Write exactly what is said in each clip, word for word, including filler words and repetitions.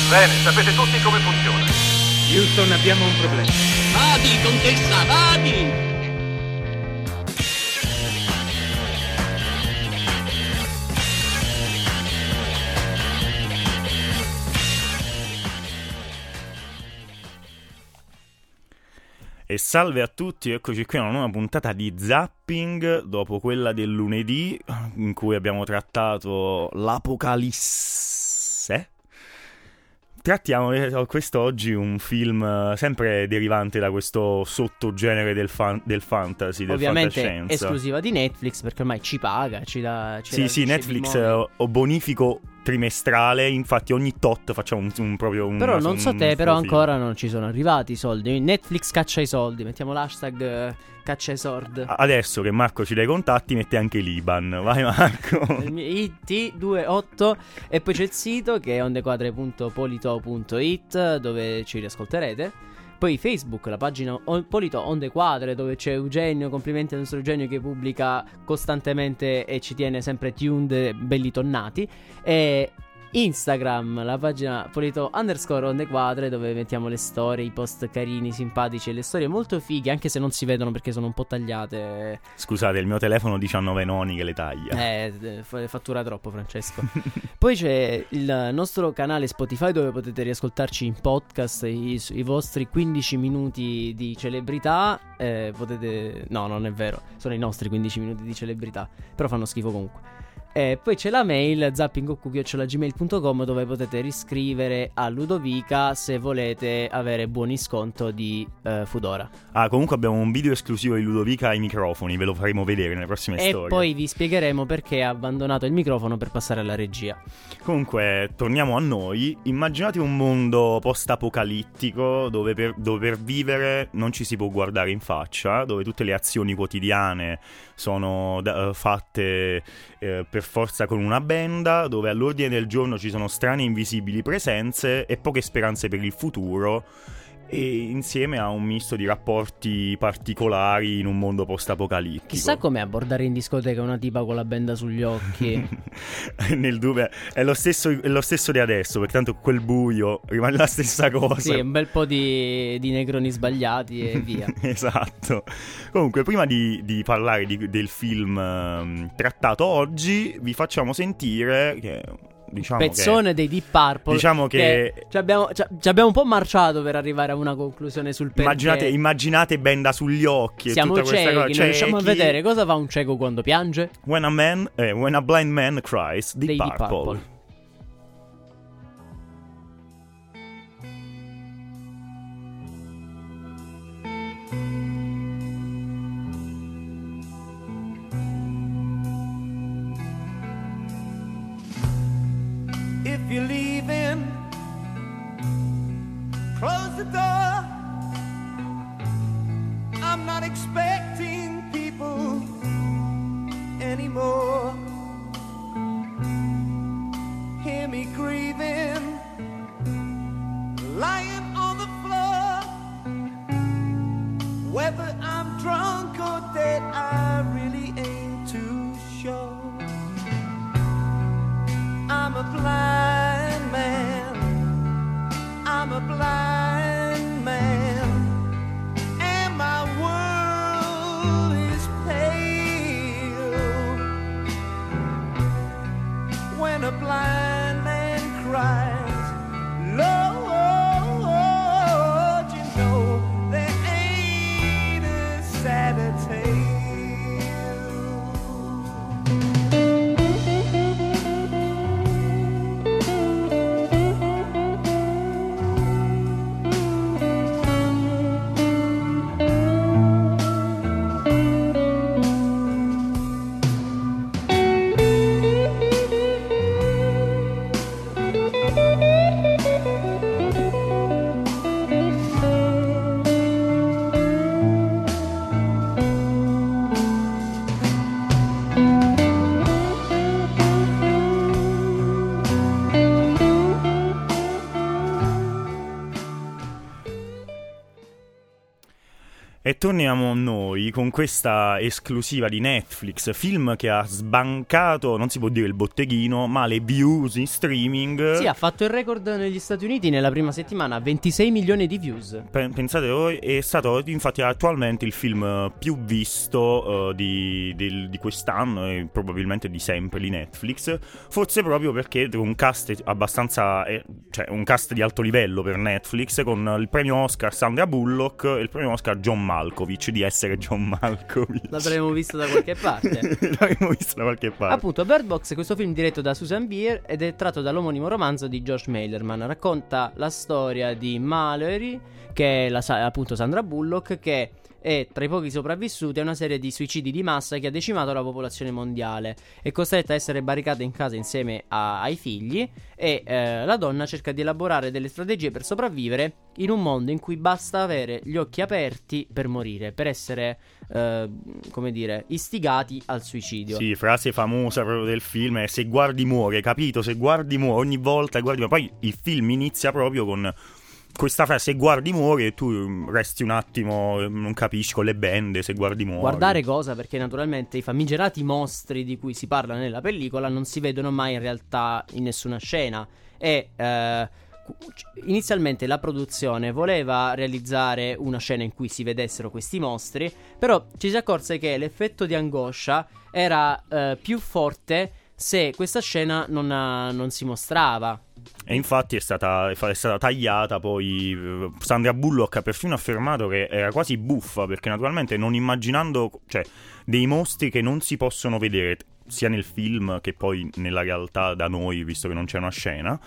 Bene, sapete tutti come funziona. Houston, abbiamo un problema. Vadi, contessa, vadi! E salve a tutti, eccoci qui a una nuova puntata di Zapping, dopo quella del lunedì, in cui abbiamo trattato l'Apocalisse. Trattiamo quest'oggi un film sempre derivante da questo sottogenere del, fan, del fantasy, del ovviamente fantascienza. Esclusiva di Netflix, perché ormai ci paga, ci dà... Ci sì, dà, sì, Netflix o bonifico trimestrale, infatti ogni tot facciamo un, un proprio un... Però non un, so te, un però film. ancora non ci sono arrivati i soldi. Netflix caccia i soldi, mettiamo l'hashtag eh, caccia i soldi. Adesso che Marco ci dà i contatti mette anche l'I B A N, vai Marco. I T ventotto. E poi c'è il sito che è ondequadre punto polito punto it, dove ci riascolterete. Poi Facebook, la pagina Polito Onde Quadre, dove c'è Eugenio, complimenti al nostro Eugenio che pubblica costantemente e ci tiene sempre tuned, belli tonnati. E Instagram, la pagina Polito underscore Onde Quadre, dove mettiamo le storie, i post carini, simpatici e le storie molto fighe, anche se non si vedono perché sono un po' tagliate. Scusate, il mio telefono diciannove noni che le taglia. Eh, fattura troppo, Francesco. Poi c'è il nostro canale Spotify, dove potete riascoltarci in podcast i, i vostri quindici minuti di celebrità. Eh, potete... No, non è vero, sono i nostri quindici minuti di celebrità, però fanno schifo comunque. E poi c'è la mail zappingokku chiocciola gmail punto com, dove potete riscrivere a Ludovica se volete avere buoni sconto di uh, Foodora. Ah, comunque abbiamo un video esclusivo di Ludovica ai microfoni, ve lo faremo vedere nelle prossime e storie. E poi vi spiegheremo perché ha abbandonato il microfono per passare alla regia. Comunque, torniamo a noi. Immaginate un mondo post-apocalittico dove per, dove per vivere non ci si può guardare in faccia, dove tutte le azioni quotidiane sono da, fatte eh, per forza con una benda, dove all'ordine del giorno ci sono strane invisibili presenze e poche speranze per il futuro, e insieme a un misto di rapporti particolari in un mondo post-apocalittico. Chissà come abbordare in discoteca una tipa con la benda sugli occhi. Nel dubbio è lo stesso, è lo stesso di adesso, perché tanto quel buio rimane la stessa cosa. Sì, un bel po' di, di negroni sbagliati e via. Esatto. Comunque, prima di, di parlare di, del film um, trattato oggi, vi facciamo sentire che... Diciamo pezzone che, dei Deep Purple. Diciamo che, che ci, abbiamo, ci, ci abbiamo un po' marciato per arrivare a una conclusione sul perché. Immaginate, immaginate benda sugli occhi. Siamo e tutta ciechi, questa cosa. non Ciechi. riusciamo a vedere cosa fa un cieco quando piange. When a man, eh, when a blind man cries, Deep Purple. Deep Purple. If you're leaving, close the door. I'm not expecting people anymore. Hear me grieving, lying on the floor. Whether I'm drunk or dead, I really ain't too sure. I'm a blind man, I'm a blind man, and my world is pale. When a blind man cries, Lord, you know there ain't a sadder tale. E torniamo noi con questa esclusiva di Netflix, film che ha sbancato, non si può dire il botteghino, ma le views in streaming. Sì, ha fatto il record negli Stati Uniti nella prima settimana, ventisei milioni di views. P- pensate voi, è stato infatti attualmente il film più visto uh, di, di, di quest'anno e probabilmente di sempre di Netflix, forse proprio perché un cast abbastanza, eh, cioè un cast di alto livello per Netflix, con il premio Oscar Sandra Bullock e il premio Oscar John Malkovich, di essere John Malkovich. L'avremmo visto da qualche parte. L'avremmo visto da qualche parte. Appunto, Bird Box è questo film diretto da Susan Bier ed è tratto dall'omonimo romanzo di George Mailerman. Racconta la storia di Mallory, che è la, appunto Sandra Bullock, che è tra i pochi sopravvissuti a una serie di suicidi di massa che ha decimato la popolazione mondiale. È costretta a essere barricata in casa insieme a, ai figli e eh, la donna cerca di elaborare delle strategie per sopravvivere in un mondo in cui basta avere gli occhi aperti per morire, per essere, eh, come dire, istigati al suicidio. Sì, frase famosa proprio del film è: se guardi muore, capito? Se guardi muore, ogni volta guardi muore. Poi il film inizia proprio con questa frase: se guardi muore, e tu resti un attimo, non capisci, con le bende, se guardi muore. Guardare cosa? Perché naturalmente i famigerati mostri di cui si parla nella pellicola non si vedono mai in realtà in nessuna scena. E eh, inizialmente la produzione voleva realizzare una scena in cui si vedessero questi mostri, però ci si accorse che l'effetto di angoscia era eh, più forte se questa scena non, ha, non si mostrava. E infatti è stata, è stata tagliata. Poi Sandra Bullock ha perfino affermato che era quasi buffa, perché naturalmente non immaginando, cioè, dei mostri che non si possono vedere sia nel film che poi nella realtà da noi, visto che non c'è una scena,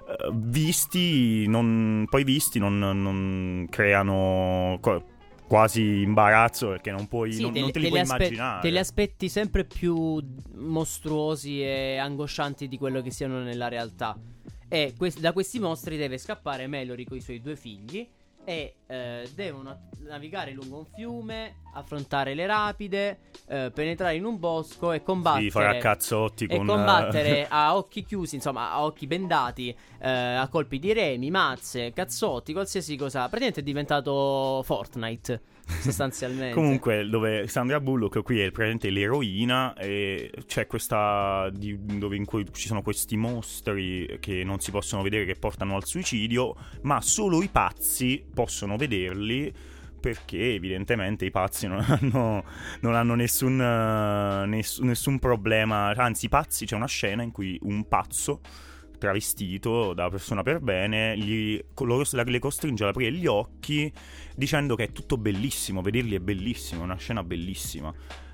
visti non, poi visti non, non creano quasi imbarazzo, perché non puoi, sì, non, te, non te li te puoi aspe- immaginare. Te li aspetti sempre più mostruosi e angoscianti di quello che siano nella realtà. E quest- da questi mostri deve scappare Mallory con i suoi due figli e eh, devono navigare lungo un fiume, affrontare le rapide, eh, penetrare in un bosco e combattere. Sì, fare a cazzotti e con combattere a occhi chiusi, insomma, a occhi bendati, eh, a colpi di remi, mazze, cazzotti, qualsiasi cosa. Praticamente è diventato Fortnite, sostanzialmente. Comunque, dove Sandra Bullock qui è praticamente l'eroina, e c'è questa di, dove in cui ci sono questi mostri che non si possono vedere, che portano al suicidio, ma solo i pazzi possono vederli, perché evidentemente i pazzi non hanno, non hanno nessun, uh, ness- nessun problema. Anzi, i pazzi, c'è una scena in cui un pazzo travestito da persona per bene gli, loro, le costringe ad aprire gli occhi dicendo che è tutto bellissimo, vederli è bellissimo, è una scena bellissima,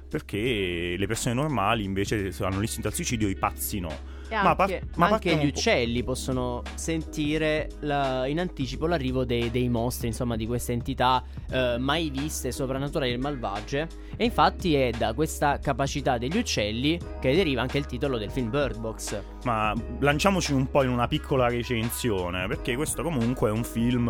perché le persone normali invece hanno l'istinto al suicidio, i pazzi no. E ma anche, par- ma anche gli un uccelli possono sentire la, in anticipo l'arrivo dei, dei mostri, insomma, di queste entità eh, mai viste, soprannaturali e malvagie. E infatti è da questa capacità degli uccelli che deriva anche il titolo del film Bird Box. Ma lanciamoci un po' in una piccola recensione, perché questo comunque è un film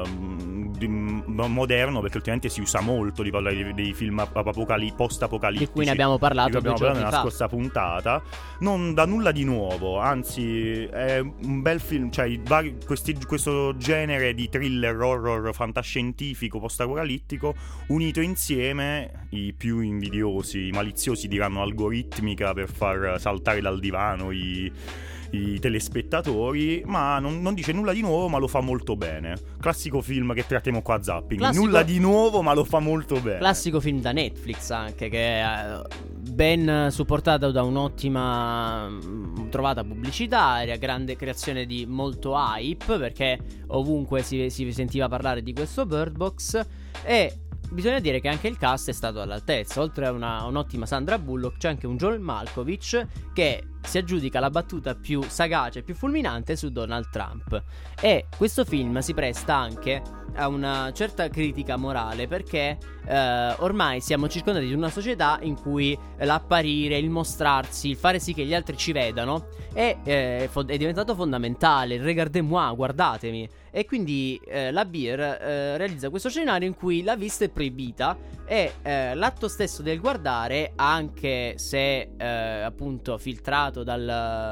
uh, di, moderno, perché ultimamente si usa molto di parlare di, dei film apocali- post-apocalittici, di cui ne abbiamo parlato, di cui abbiamo due parlato nella fa. scorsa puntata. Non da nulla di nuovo, anzi è un bel film, cioè vari, questi, questo genere di thriller horror fantascientifico post-apocalittico unito insieme. I più invidiosi, i maliziosi diranno algoritmica per far saltare dal divano i, i telespettatori, ma non, non dice nulla di nuovo, ma lo fa molto bene. Classico film che trattiamo qua a Zapping. Classico, nulla di nuovo, ma lo fa molto bene. Classico film da Netflix anche, che è ben supportato da un'ottima trovata pubblicitaria, grande creazione di molto hype, perché ovunque si, si sentiva parlare di questo Bird Box. E bisogna dire che anche il cast è stato all'altezza. Oltre a una, un'ottima Sandra Bullock, c'è anche un John Malkovich che si aggiudica la battuta più sagace e più fulminante su Donald Trump. E questo film si presta anche a una certa critica morale, perché eh, ormai siamo circondati di una società in cui l'apparire, il mostrarsi, il fare sì che gli altri ci vedano è, eh, è diventato fondamentale. Regardez-moi, guardatemi. E quindi eh, la Bier eh, realizza questo scenario in cui la vista è proibita e eh, l'atto stesso del guardare, anche se eh, appunto filtrato dal,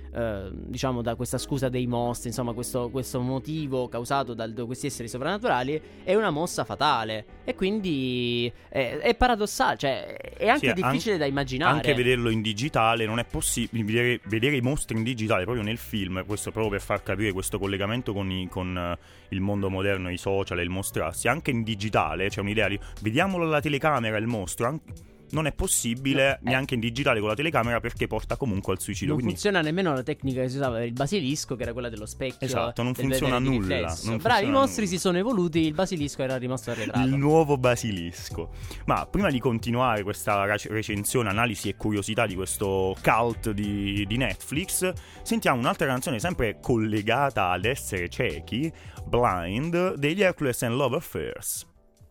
eh, diciamo da questa scusa dei mostri, insomma questo, questo motivo causato da questi esseri soprannaturali è una mossa fatale, e quindi è, è paradossale, cioè è anche Sì, difficile an- da immaginare. Anche vederlo in digitale non è possibile, vedere, vedere i mostri in digitale proprio nel film, questo proprio per far capire questo collegamento con, i, con uh, il mondo moderno, i social e il mostrarsi, anche in digitale c'è un'idea di vediamolo alla telecamera il mostro, anche, non è possibile No, eh. neanche in digitale con la telecamera, perché porta comunque al suicidio. Non Quindi funziona nemmeno la tecnica che si usava per il basilisco, che era quella dello specchio. Esatto, non del funziona vedere di nulla, riflesso. non Bravi, i funziona mostri nulla. si sono evoluti, il basilisco era rimasto arretrato. il nuovo basilisco. Ma prima di continuare questa rac- recensione, analisi e curiosità di questo cult di, di Netflix, sentiamo un'altra canzone sempre collegata ad essere ciechi, Blind, degli Hercules and Love Affairs.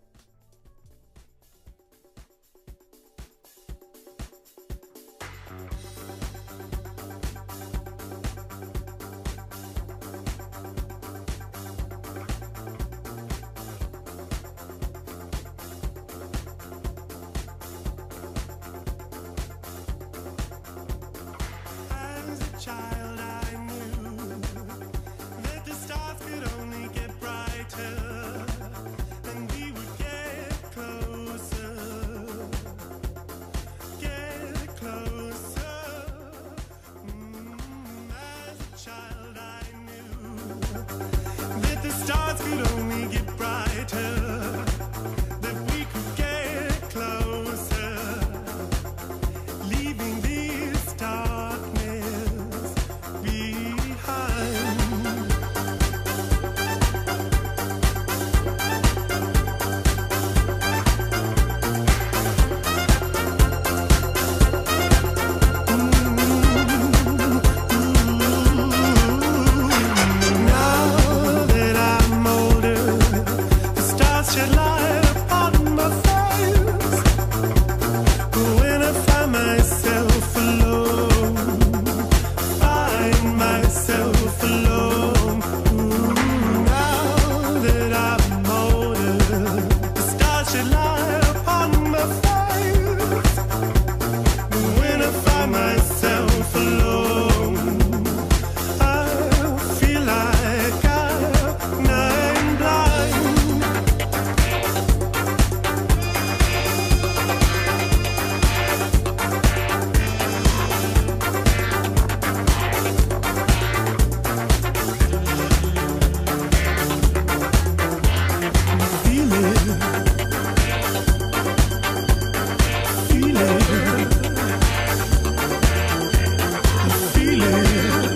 As a child, I knew that the stars could only get brighter, and we would get closer, get closer. Mm, as a child, I knew that the stars could only get brighter, that we could get closer, leaving this darkness behind. Now that I'm older, the stars shed light upon my face. When I find myself alone, find myself alone. Ooh, now that I'm older, the stars shed light upon my face. When I find myself alone, I feel like I'm blind. Feel it, feel it, feel it.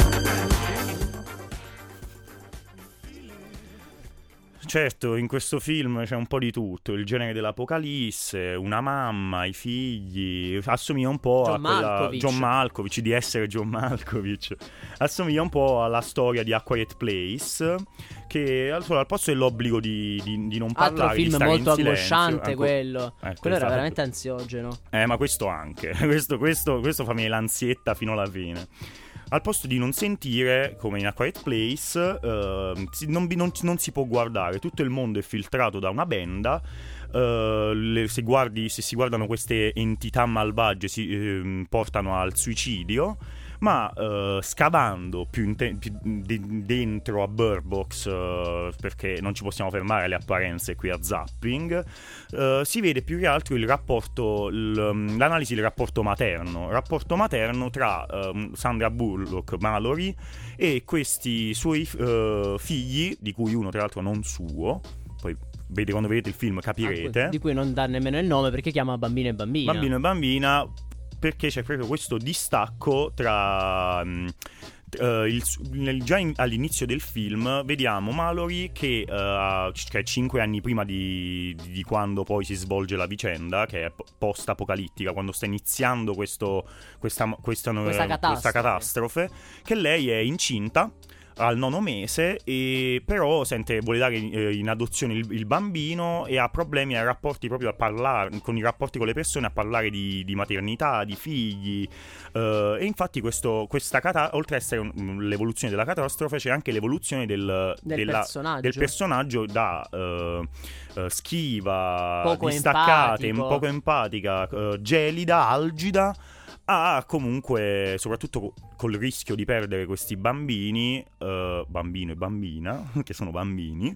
Certo, in questo film c'è un po' di tutto, il genere dell'apocalisse, una mamma, i figli, assomiglia un po' John a quella Malkovich. John Malkovich, di essere John Malkovich, assomiglia un po' alla storia di A Quiet Place, che al posto dell'obbligo di, di, di non Altro parlare, di film stare molto in silenzio, angosciante, ecco. quello. Ecco, quello era esatto. veramente ansiogeno. Eh, ma questo anche. questo, questo, questo fa venire l'ansietta fino alla fine. Al posto di non sentire, come in A Quiet Place, eh, si- non, bi- non- non si può guardare. Tutto il mondo è filtrato da una benda. eh, le- se, guardi, se si guardano queste entità malvagie, si ehm, portano al suicidio. Ma eh, scavando più, in te- più de- dentro a Bird Box, eh, perché non ci possiamo fermare alle apparenze qui a Zapping, eh, si vede più che altro il rapporto, il- l'analisi del rapporto materno, rapporto materno tra eh, Sandra Bullock, Mallory, e questi suoi eh, figli, di cui uno tra l'altro non suo. Poi vedi, quando vedete il film capirete. Di cui non dà nemmeno il nome, perché chiama bambino e bambina. Bambino e bambina, perché c'è proprio questo distacco tra mh, eh, il, nel- già in- all'inizio del film vediamo Mallory che eh, ha- cioè cinque anni prima di, di quando poi si svolge la vicenda, che è post-apocalittica, quando sta iniziando questo, questa, questa, Questa eh, catastrofe. questa catastrofe, che lei è incinta al nono mese, e però sente, vuole dare eh, in adozione il, il bambino, e ha problemi ai rapporti, proprio a parlare con i rapporti con le persone, a parlare di, di maternità, di figli, eh, e infatti questo, questa cata- oltre ad essere un- l'evoluzione della catastrofe, c'è anche l'evoluzione del, Del della- personaggio. del personaggio da eh, eh, schiva, Poco distaccata, empatico. poco empatica, eh, gelida, algida, ha comunque, soprattutto co- col rischio di perdere questi bambini, uh, bambino e bambina, che sono bambini,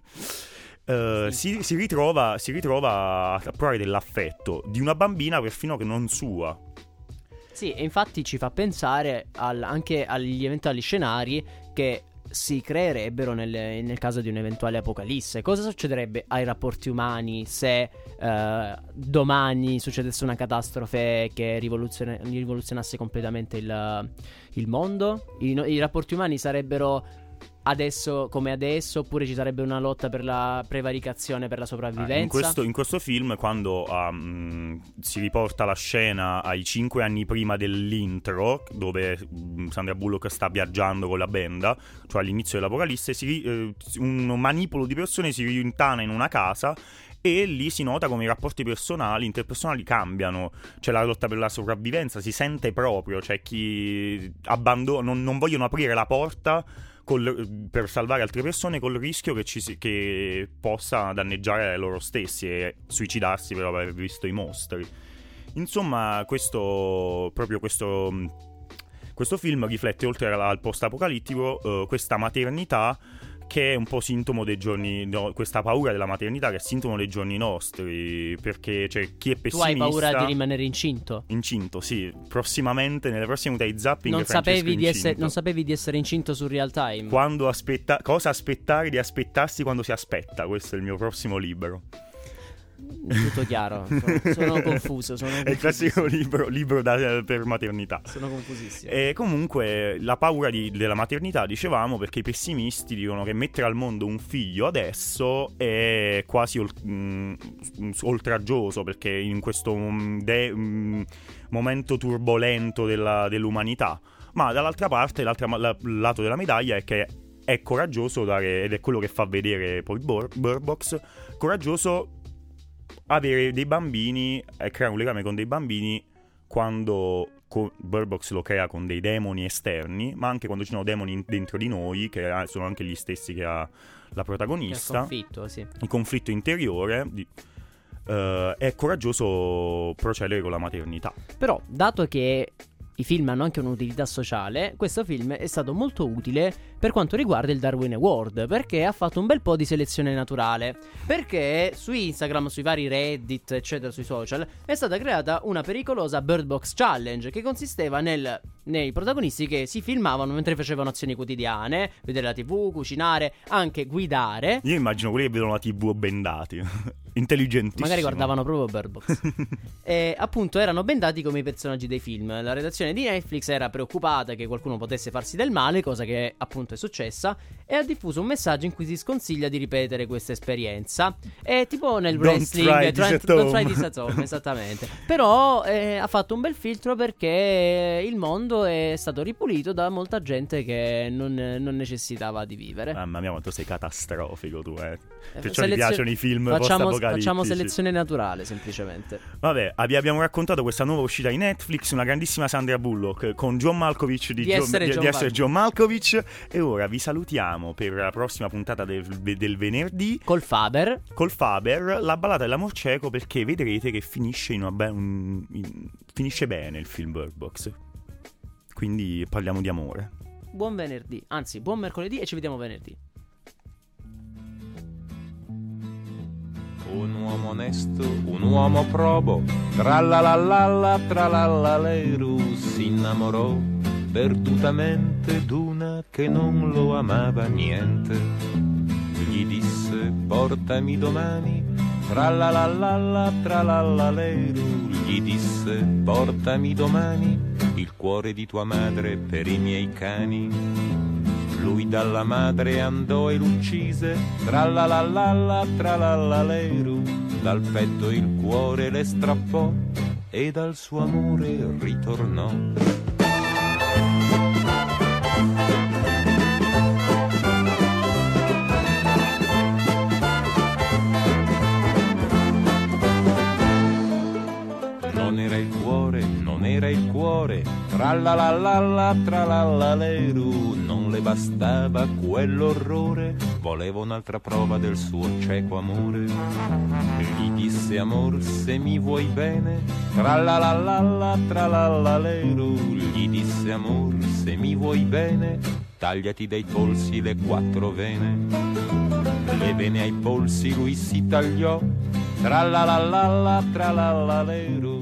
uh, si, si, ritrova, si ritrova a provare dell'affetto di una bambina perfino che non sua. Sì, e infatti ci fa pensare al, anche agli eventuali scenari che si creerebbero nel, nel caso di un'eventuale apocalisse. Cosa succederebbe ai rapporti umani se uh, domani succedesse una catastrofe che rivoluziona- rivoluzionasse completamente il, il mondo? I, I rapporti umani sarebbero adesso come adesso, oppure ci sarebbe una lotta per la prevaricazione, per la sopravvivenza? Ah, in, questo, in questo film, quando um, si riporta la scena ai cinque anni prima dell'intro, dove um, Sandra Bullock sta viaggiando con la benda, cioè all'inizio dell'apocalisse, si, eh, un manipolo di persone si rintana in una casa e lì si nota come i rapporti personali, interpersonali cambiano. C'è la lotta per la sopravvivenza, si sente proprio, c'è chi abbandona, non, non vogliono aprire la porta Col, per salvare altre persone, col rischio che, ci si, che possa danneggiare loro stessi e suicidarsi per aver visto i mostri. Insomma, questo proprio questo, questo film riflette, oltre al post-apocalittico, uh, questa maternità che è un po' sintomo dei giorni, no, questa paura della maternità che è sintomo dei giorni nostri, perché c'è chi è pessimista. Tu hai paura di rimanere incinto? Incinto, sì. Prossimamente, nelle prossime puntate di Zapping, non sapevi di, essere, non sapevi di essere incinto su Real Time? Quando aspetta, cosa aspettare di aspettarsi quando si aspetta? Questo è il mio prossimo libro. Tutto chiaro, sono, sono confuso, sono È il classico libro, libro da, per maternità. Sono confusissimo. E comunque la paura di, della maternità, dicevamo, perché i pessimisti dicono che mettere al mondo un figlio adesso è quasi ol, mh, oltraggioso, perché in questo de, mh, momento turbolento della, dell'umanità. Ma dall'altra parte, l'altro la, lato della medaglia è che è coraggioso dare, ed è quello che fa vedere poi Bird Box, coraggioso avere dei bambini e creare un legame con dei bambini quando co- Bird Box lo crea con dei demoni esterni, ma anche quando ci sono demoni in- dentro di noi, che ha, sono anche gli stessi che ha la protagonista. Il conflitto, sì. Il conflitto interiore. Di, uh, è coraggioso procedere con la maternità. Però, dato che i film hanno anche un'utilità sociale, questo film è stato molto utile per quanto riguarda il Darwin Award, perché ha fatto un bel po' di selezione naturale. Perché su Instagram, sui vari Reddit, eccetera, sui social, è stata creata una pericolosa Bird Box Challenge, che consisteva nel, nei protagonisti che si filmavano mentre facevano azioni quotidiane, vedere la tivù, cucinare, anche guidare. Io immagino quelli che vedono la tivù bendati. Intelligentissimo. Magari guardavano proprio Bird Box. E appunto erano bendati come i personaggi dei film. La redazione di Netflix era preoccupata che qualcuno potesse farsi del male, cosa che appunto è successa, e ha diffuso un messaggio in cui si sconsiglia di ripetere questa esperienza. È tipo nel Don't wrestling, try this at don't try home. this at home, esattamente. Però eh, ha fatto un bel filtro, perché il mondo è stato ripulito da molta gente che non, non necessitava di vivere. Mamma mia, quanto sei catastrofico tu, eh. Perciò Selezio- mi piacciono i film facciamo, post-apocalittici. facciamo selezione naturale, semplicemente. Vabbè, vi abbiamo raccontato questa nuova uscita di Netflix, una grandissima Sandra Bullock con John Malkovich di, Di John, essere di, John di essere Malkovich. John Malkovich. E ora vi salutiamo per la prossima puntata del, del venerdì Col Faber. col Faber, la ballata dell'amor cieco, perché vedrete che finisce in una be- un- in- finisce bene il film Bird Box. Quindi parliamo di amore. Buon venerdì, anzi buon mercoledì, e ci vediamo venerdì. Un uomo onesto, un uomo probo, tralalala, tralalaleiru, si innamorò perdutamente d'una che non lo amava niente. Gli disse portami domani, tralalala, tralalaleiru, gli disse portami domani il cuore di tua madre per i miei cani. Lui dalla madre andò e l'uccise, tralalala, tralalaleiru, dal petto il cuore le strappò e dal suo amore ritornò. Non era il cuore, non era il cuore, tra Trallalalla, tralallaleru, non le bastava quell'orrore, voleva un'altra prova del suo cieco amore. Gli disse amor, se mi vuoi bene, trallalalla, tralallaleru, gli disse amor, se mi vuoi bene, tagliati dai polsi le quattro vene. Le vene ai polsi lui si tagliò, trallalalla, tralallaleru,